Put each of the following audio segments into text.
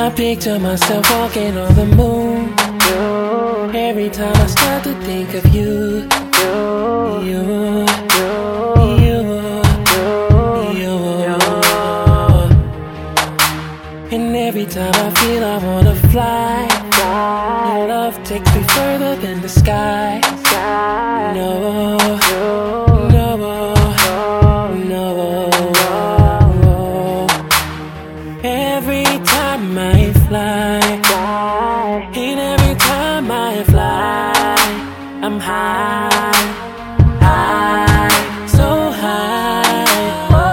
I picture myself walking on the moon. Every time I start to think of you, you. And every time I feel I wanna fly, your love takes me further than the sky. No, no, no. Every time I fly, and every time I fly, I'm high, so high.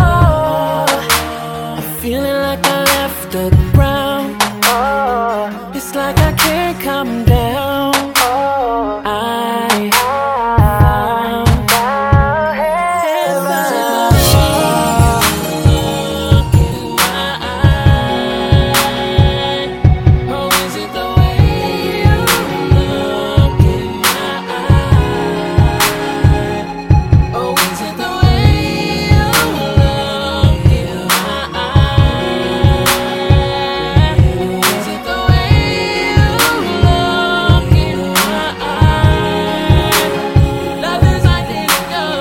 I'm feeling like I left the ground. It's like I can't come down. I found heaven. Look in my eyes. Oh, is it the way you look in my eyes? Oh, is it the way you look in my eyes? Is it the way you look in my eyes? Love is I didn't know.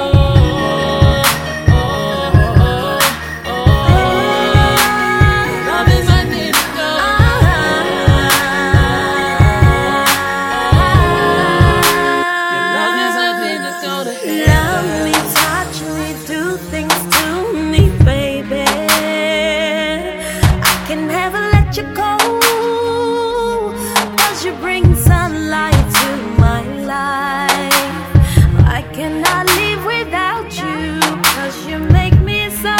Love is I didn't know. Your love is I didn't go to Love heaven. me, touch me, do things to me, baby. I can never let you go, 'cause you bring sunlight to my life. I cannot live without you, 'cause you make me so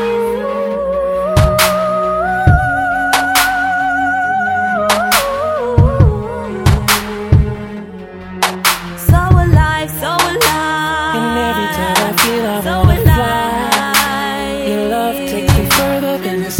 alive, so alive. And every time I feel I so wanna fly, alive. your love takes me further than the